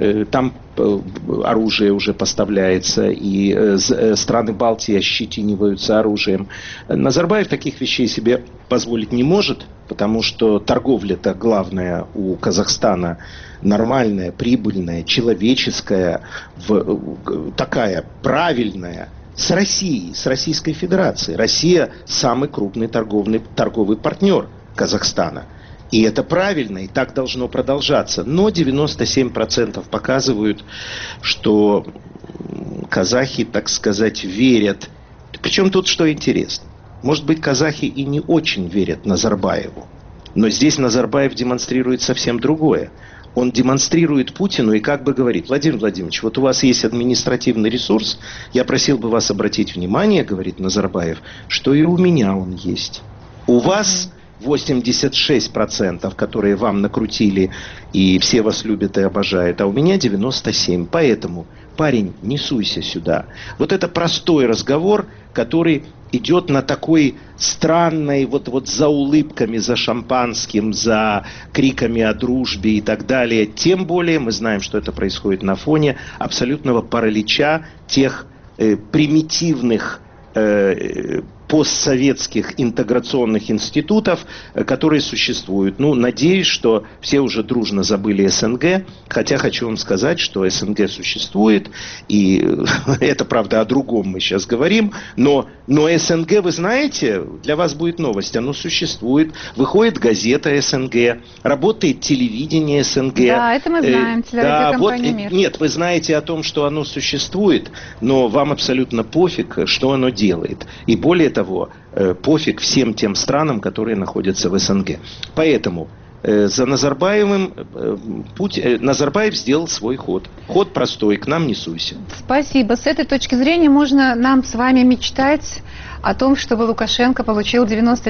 S2: оружие уже поставляется, и страны Балтии ощетиниваются оружием. Назарбаев таких вещей себе позволить не может, потому что торговля-то главная у Казахстана нормальная, прибыльная, человеческая, такая правильная, с Россией, с Российской Федерацией. Россия самый крупный торговый партнер Казахстана. И это правильно, и так должно продолжаться. Но 97% показывают, что казахи, так сказать, верят. Причем тут что интересно. Может быть, казахи и не очень верят Назарбаеву. Но здесь Назарбаев демонстрирует совсем другое. Он демонстрирует Путину и как бы говорит: Владимир Владимирович, вот у вас есть административный ресурс, я просил бы вас обратить внимание, говорит Назарбаев, что и у меня он есть. У вас 86%, которые вам накрутили, и все вас любят и обожают, а у меня 97%. Поэтому, парень, не суйся сюда. Вот это простой разговор, который идет на такой странной, вот за улыбками, за шампанским, за криками о дружбе и так далее. Тем более мы знаем, что это происходит на фоне абсолютного паралича тех примитивных постсоветских интеграционных институтов, которые существуют. Ну, надеюсь, что все уже дружно забыли СНГ, хотя хочу вам сказать, что СНГ существует, и это, правда, о другом мы сейчас говорим, но СНГ, вы знаете, для вас будет новость, оно существует, выходит газета СНГ, работает телевидение СНГ.
S1: Да, это мы знаем, телерадиокомпания «Мир».
S2: Нет, вы знаете о том, что оно существует, но вам абсолютно пофиг, что оно делает. И более того, пофиг всем тем странам, которые находятся в СНГ. Поэтому за Назарбаевым Назарбаев сделал свой ход. Ход простой, к нам не суйся.
S1: Спасибо. С этой точки зрения можно нам с вами мечтать о том, чтобы Лукашенко получил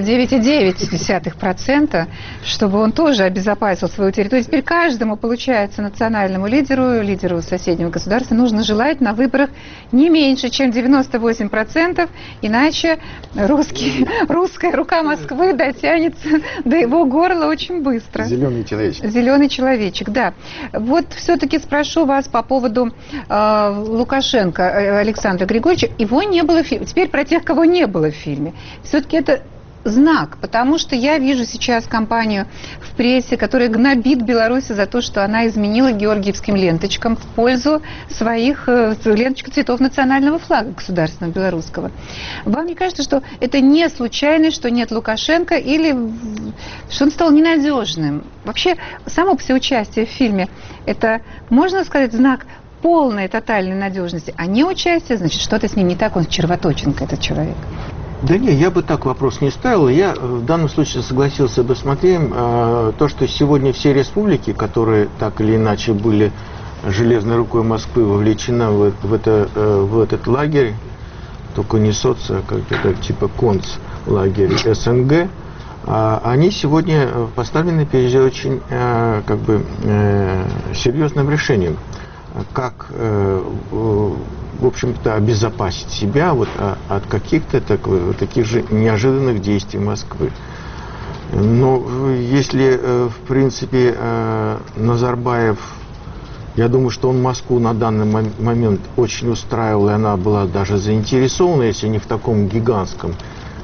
S1: 99,9%, чтобы он тоже обезопасил свою территорию. Теперь каждому, получается, национальному лидеру соседнего государства нужно желать на выборах не меньше, чем 98%, иначе русская рука Москвы дотянется до его горла очень быстро.
S3: Зеленый человечек.
S1: Зеленый человечек, да. Вот все-таки спрошу вас по поводу Лукашенко Александра Григорьевича. Его не было в фильме. Теперь про тех, кого не было в фильме. Все-таки это знак, потому что я вижу сейчас кампанию в прессе, которая гнобит Беларусь за то, что она изменила георгиевским ленточкам в пользу своих ленточек цветов национального флага государственного белорусского. Вам не кажется, что это не случайность, что нет Лукашенко, или что он стал ненадежным? Вообще, само всеучастие в фильме, это, можно сказать, знак полной, тотальной надежности, а не участие, значит, что-то с ним не так, он червоточинка, этот человек.
S3: Да не, я бы так вопрос не ставил. Я в данном случае согласился бы с Матвеем. То, что сегодня все республики, которые так или иначе были железной рукой Москвы вовлечены в этот лагерь, только не как типа концлагерь СНГ, они сегодня поставлены перед очень серьезным решением. Как, в общем-то, обезопасить себя от каких-то таких же неожиданных действий Москвы. Но если, в принципе, Назарбаев, я думаю, что он Москву на данный момент очень устраивал, и она была даже заинтересована, если не в таком гигантском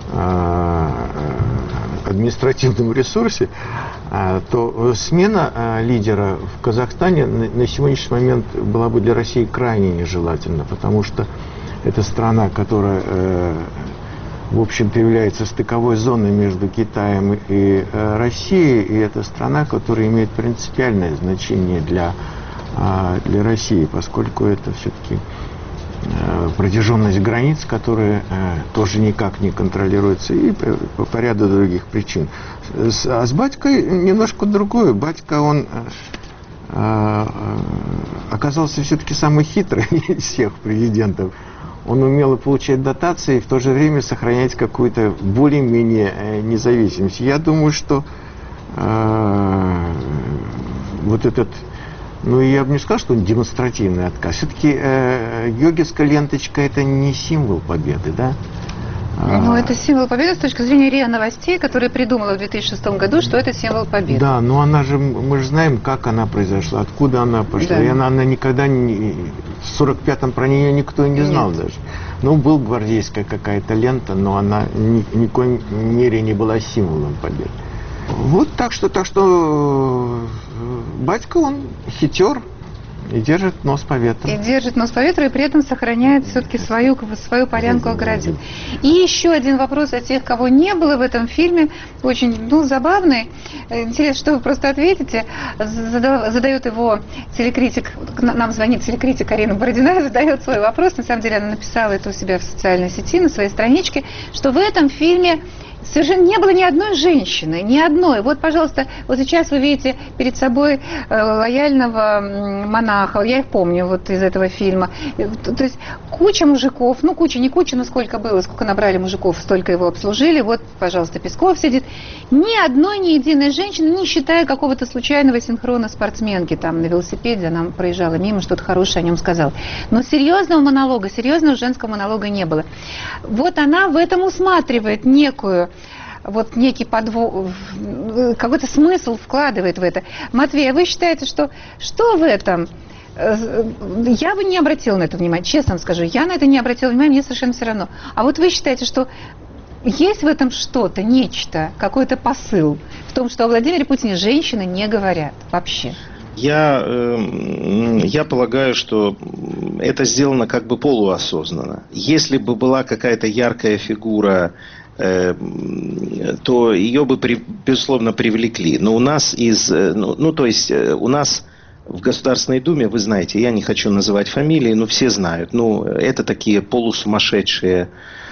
S3: административном ресурсе, то смена лидера в Казахстане на сегодняшний момент была бы для России крайне нежелательна, потому что это страна, которая, в общем-то, является стыковой зоной между Китаем и Россией, и это страна, которая имеет принципиальное значение для России, поскольку это все-таки протяженность границ, которая тоже никак не контролируется, и по ряду других причин. А с батькой немножко другое. Батька, он оказался все-таки самый хитрый из всех президентов. Он умел получать дотации и в то же время сохранять какую-то более-менее независимость. Я думаю, что вот этот... Ну, я бы не сказал, что он демонстративный отказ. Все-таки георгиевская ленточка – это не символ победы, да?
S1: Ну, это символ победы с точки зрения РИА Новостей, которая придумала в 2006 году, что это символ победы.
S3: Да, но она же, мы же знаем, как она произошла, откуда она пошла. Да. И она никогда не... В 45-м про нее никто не знал даже. Ну, был гвардейская какая-то лента, но она ни в коей мере не была символом победы. Вот так что батька, он хитер и держит нос по ветру. И
S1: держит нос по ветру, и при этом сохраняет все-таки свою полянку оградил. И еще один вопрос о тех, кого не было в этом фильме, очень забавный. Интересно, что вы просто ответите. Задает его телекритик, нам звонит телекритик Арина Бородина, задает свой вопрос. На самом деле она написала это у себя в социальной сети, на своей страничке, что в этом фильме совершенно не было ни одной женщины, ни одной. Вот, пожалуйста, вот сейчас вы видите перед собой лояльного монаха, я их помню вот из этого фильма. То есть куча мужиков, ну куча, не куча, но сколько было, сколько набрали мужиков, столько его обслужили. Вот, пожалуйста, Песков сидит. Ни одной, ни единой женщины, не считая какого-то случайного синхрона спортсменки, там на велосипеде она проезжала мимо, что-то хорошее о нем сказала. Но серьезного монолога, серьезного женского монолога не было. Вот она в этом усматривает некую, вот некий какой-то смысл вкладывает в это. Матвей, а вы считаете, что в этом? Я бы не обратила на это внимание, честно вам скажу. Я на это не обратила внимания, мне совершенно все равно. А вот вы считаете, что есть в этом что-то, нечто, какой-то посыл в том, что о Владимире Путине женщины не говорят вообще?
S2: Я полагаю, что это сделано как бы полуосознанно. Если бы была какая-то яркая фигура, то ее бы, безусловно, привлекли. Но у нас у нас в Государственной Думе, вы знаете, я не хочу называть фамилии, но все знают. Это такие полусумасшедшие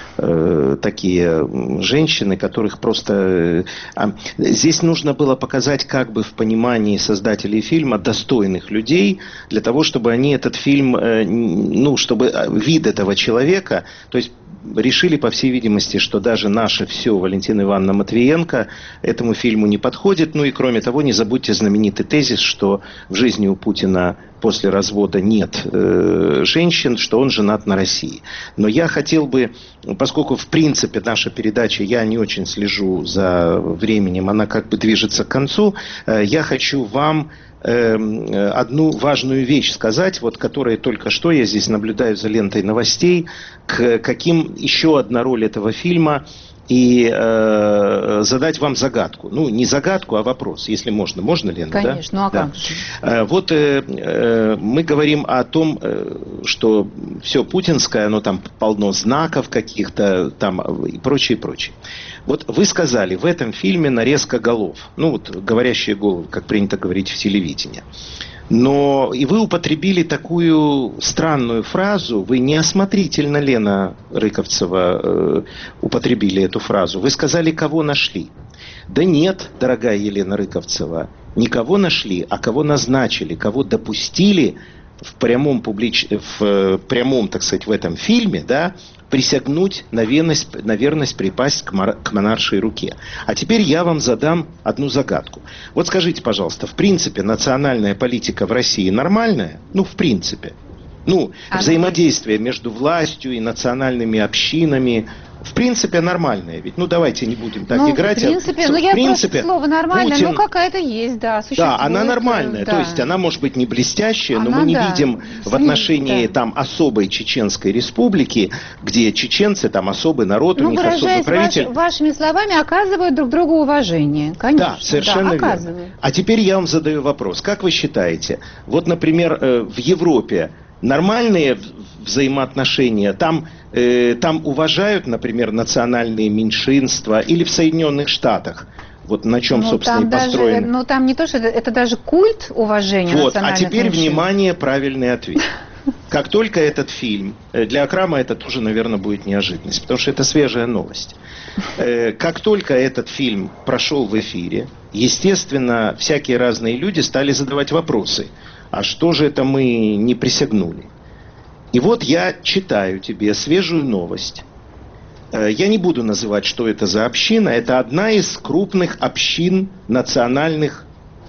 S2: такие женщины, которых просто... Здесь нужно было показать как бы в понимании создателей фильма достойных людей, для того, чтобы они этот фильм, чтобы вид этого человека, то есть решили, по всей видимости, что даже наше все Валентина Ивановна Матвиенко этому фильму не подходит. И кроме того, не забудьте знаменитый тезис, что в жизни у Путина после развода нет женщин, что он женат на России. Но я хотел бы, поскольку в принципе наша передача, я не очень слежу за временем, она как бы движется к концу, я хочу вам одну важную вещь сказать, которая только что, я здесь наблюдаю за лентой новостей, к каким еще одна роль этого фильма, и задать вам загадку. Не загадку, а вопрос, если можно. Можно, Лена?
S1: Конечно,
S2: да?
S1: Как же?
S2: Мы говорим о том, что все путинское, оно там полно знаков каких-то там и прочее, прочее. Вы сказали, в этом фильме нарезка голов. Говорящие головы, как принято говорить в телевидении. Но и вы употребили такую странную фразу, вы неосмотрительно, Лена Рыковцева, употребили эту фразу. Вы сказали, кого нашли. Да нет, дорогая Елена Рыковцева, не кого нашли, а кого назначили, кого допустили в прямом, так сказать, в этом фильме, да, присягнуть на верность припасть к монаршей руке. А теперь я вам задам одну загадку. Скажите, пожалуйста, в принципе, национальная политика в России нормальная? В принципе. Взаимодействие между властью и национальными общинами, в принципе, нормальное. Ведь, давайте не будем так играть.
S1: В принципе, слово нормально, какая-то есть, да, существует.
S2: Да, она нормальная. Да. То есть она может быть не блестящая, но мы не видим в отношении там особой Чеченской Республики, где чеченцы, там особый народ, у них особый правитель.
S1: Вашими словами, оказывают друг другу уважение. Конечно.
S2: Да, совершенно верно. А теперь я вам задаю вопрос. Как вы считаете, например, в Европе нормальные взаимоотношения, там уважают, например, национальные меньшинства, или в Соединенных Штатах, на чем, собственно, и построен.
S1: Там не то, что это даже культ уважения национальных
S2: меньшинств. А теперь,
S1: меньшинств.
S2: внимание, правильный ответ. Как только этот фильм, для Акрама это тоже, наверное, будет неожиданность, потому что это свежая новость. Как только этот фильм прошел в эфире, естественно, всякие разные люди стали задавать вопросы. А что же это мы не присягнули? И я читаю тебе свежую новость. Я не буду называть, что это за община. Это одна из крупных общин национальных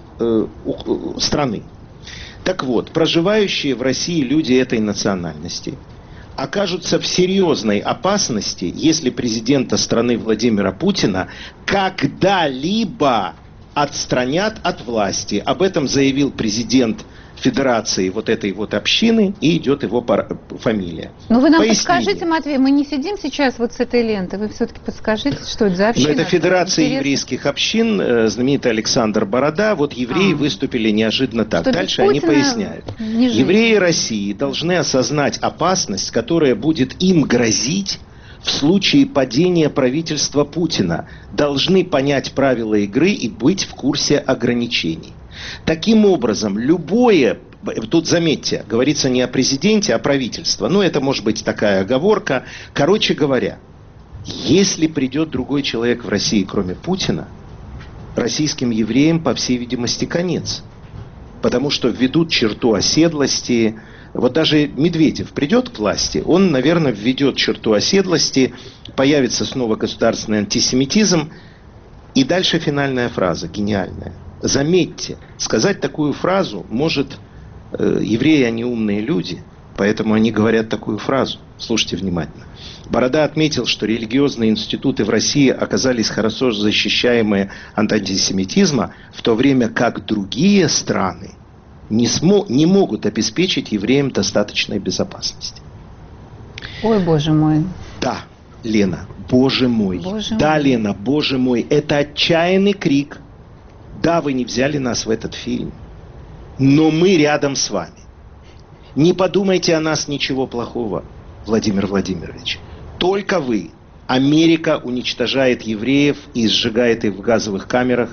S2: страны. Так вот, проживающие в России люди этой национальности окажутся в серьезной опасности, если президента страны Владимира Путина когда-либо отстранят от власти. Об этом заявил президент Федерации этой общины, и идет его фамилия.
S1: Вы нам подскажите, Матвей, мы не сидим сейчас с этой лентой, вы все-таки подскажите, что это за община?
S2: Это Федерация еврейских общин, знаменитый Александр Борода. Евреи выступили неожиданно так.
S1: Что
S2: дальше они поясняют. Евреи России должны осознать опасность, которая будет им грозить в случае падения правительства Путина. Должны понять правила игры и быть в курсе ограничений. Таким образом, тут заметьте, говорится не о президенте, а о правительстве. Это может быть такая оговорка. Короче говоря, если придет другой человек в России, кроме Путина, российским евреям, по всей видимости, конец. Потому что введут черту оседлости. Даже Медведев придет к власти, он, наверное, введет черту оседлости, появится снова государственный антисемитизм. И дальше финальная фраза, гениальная. Заметьте, сказать такую фразу может евреи, они умные люди, поэтому они говорят такую фразу. Слушайте внимательно. Борода отметил, что религиозные институты в России оказались хорошо защищаемые от антисемитизма, в то время как другие страны не могут обеспечить евреям достаточной безопасности.
S1: Ой, боже мой.
S2: Да. Лена, боже мой. Да, Лена, боже мой. Это отчаянный крик. Да, вы не взяли нас в этот фильм. Но мы рядом с вами. Не подумайте о нас ничего плохого, Владимир Владимирович. Только вы. Америка уничтожает евреев и сжигает их в газовых камерах.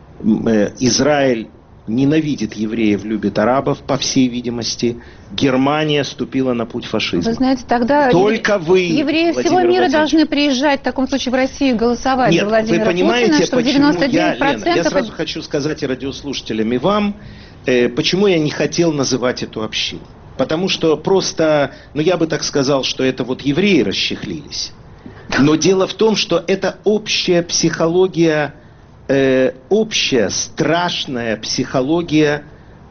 S2: Израиль ненавидит евреев, любит арабов, по всей видимости. Германия ступила на путь фашизма.
S1: Вы знаете, тогда
S2: только вы,
S1: евреи всего мира должны приезжать в таком случае в Россию и голосовать за Владимира Путина, что 99%...
S2: Лена, я сразу хочу сказать и радиослушателям, и вам, почему я не хотел называть эту общину. Потому что просто, я бы так сказал, что это вот евреи расчехлились. Но дело в том, что это общая психология, общая страшная психология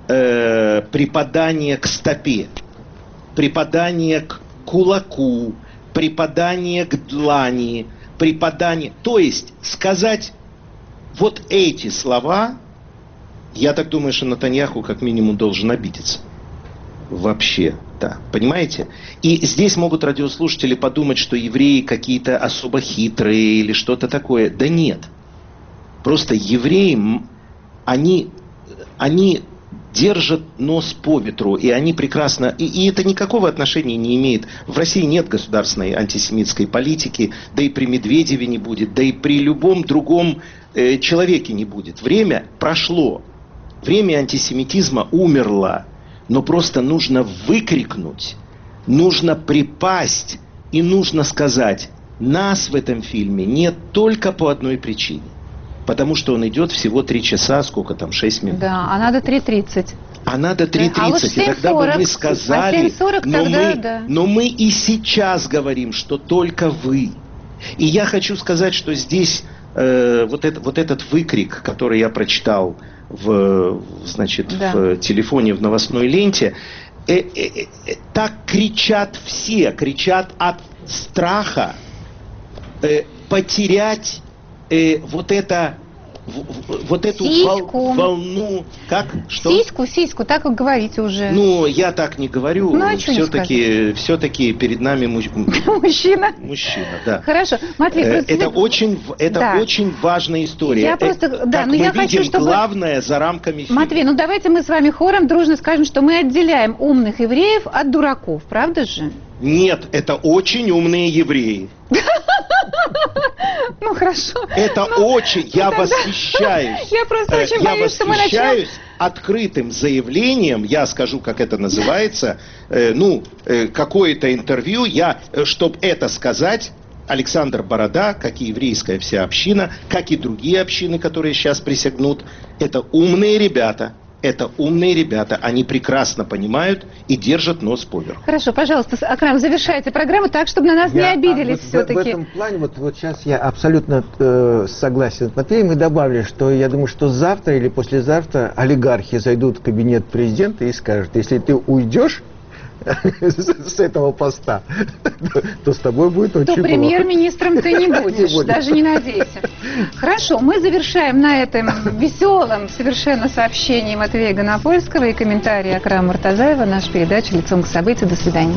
S2: припадания к стопе, припадания к кулаку, припадания к длани, припадание. То есть сказать вот эти слова, я так думаю, что Нетаньяху как минимум должен обидеться. Вообще, да. Понимаете? И здесь могут радиослушатели подумать, что евреи какие-то особо хитрые или что-то такое. Да нет. Просто евреи, они держат нос по ветру, и они прекрасно... И это никакого отношения не имеет. В России нет государственной антисемитской политики, да и при Медведеве не будет, да и при любом другом человеке не будет. Время прошло. Время антисемитизма умерло. Но просто нужно выкрикнуть, нужно припасть и нужно сказать, нас в этом фильме нет только по одной причине. Потому что он идет всего 3 часа, сколько там, 6 минут.
S1: Да, а надо 3:30.
S2: А надо 3:30, и тогда бы мы сказали, но мы и сейчас говорим, что только вы. И я хочу сказать, что здесь вот этот выкрик, который я прочитал в телефоне, в новостной ленте, так кричат все, кричат от страха потерять вот эту волну. Как? Что?
S1: Сиську, так вы говорите уже.
S2: Ну, я так не говорю. Все-таки перед нами
S1: мужчина.
S2: Мужчина, да.
S1: Хорошо. Матлей,
S2: это очень важная история.
S1: Я просто,
S2: видим, главное за рамками фильма.
S1: Матвей, давайте мы с вами хором дружно скажем, что мы отделяем умных евреев от дураков, правда же?
S2: Нет, это очень умные евреи.
S1: Ну, хорошо.
S2: Это очень, я восхищаюсь.
S1: Я просто очень боюсь, что мы начнем...
S2: Я восхищаюсь открытым заявлением, я скажу, как это называется, какое-то интервью, чтобы это сказать, Александр Борода, как и еврейская вся община, как и другие общины, которые сейчас присягнут, это умные ребята. Это умные ребята, они прекрасно понимают и держат нос поверху.
S1: Хорошо, пожалуйста, Акрам, завершайте программу так, чтобы на нас не обиделись все-таки.
S3: В этом плане, вот сейчас я абсолютно согласен с Матвеем и добавлю, что я думаю, что завтра или послезавтра олигархи зайдут в кабинет президента и скажут, если ты уйдешь с этого поста, то с тобой будет очень плохо.
S1: То премьер-министром ты не будешь, даже не надейся. Хорошо, мы завершаем на этом веселом совершенно сообщении Матвея Гонопольского и комментарии Акрама Муртазаева нашу передачу «Лицом к событию». До свидания.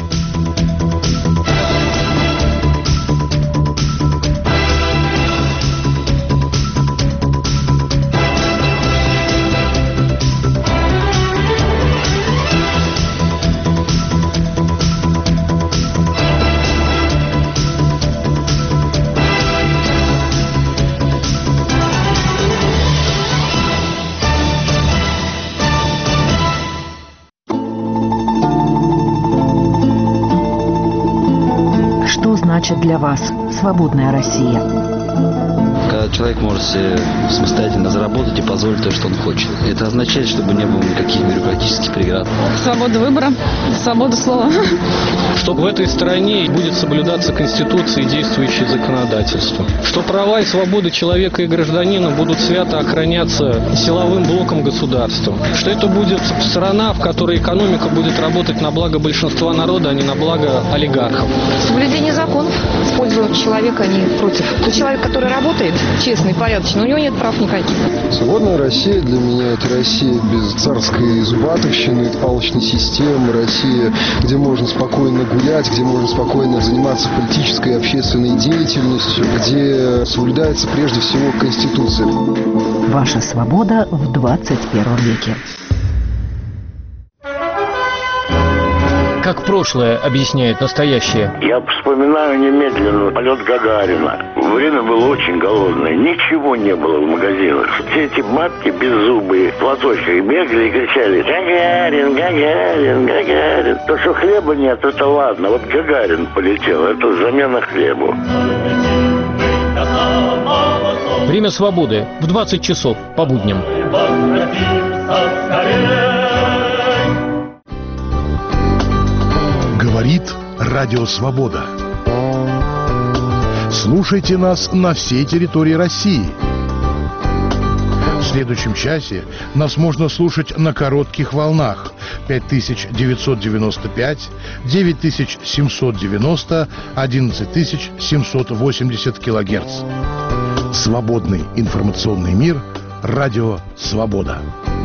S4: значит для вас свободная Россия?
S5: Когда человек может себе самостоятельно заработать и позволить то, что он хочет. Это означает, чтобы не было никаких бюрократических преград.
S6: Свобода выбора, свобода слова.
S7: Чтобы в этой стране будет соблюдаться Конституция и действующее законодательство. Что права и свободы человека и гражданина будут свято охраняться силовым блоком государства. Что это будет страна, в которой экономика будет работать на благо большинства народа, а не на благо олигархов.
S6: Соблюдение законов. пользу человека, а не против. Тот человек, который работает честно и порядочно, у него нет прав никаких.
S8: Свободная Россия для меня — это Россия без царской зубатовщины, палочной системы, Россия, где можно спокойно гулять, где можно спокойно заниматься политической и общественной деятельностью, где соблюдается прежде всего Конституция.
S4: Ваша свобода в 21 веке.
S9: Как прошлое объясняет настоящее?
S10: Я вспоминаю немедленно полет Гагарина. Время было очень голодное. Ничего не было в магазинах. Все эти бабки беззубые в платочках бегали и кричали: «Гагарин, Гагарин, Гагарин». То, что хлеба нет, это ладно. Вот Гагарин полетел. Это замена хлебу.
S9: Время свободы в 20 часов по будням.
S11: Говорит Радио Свобода. Слушайте нас на всей территории России. В следующем часе нас можно слушать на коротких волнах 5995, 9790, 11780 килогерц. Свободный информационный мир. Радио Свобода.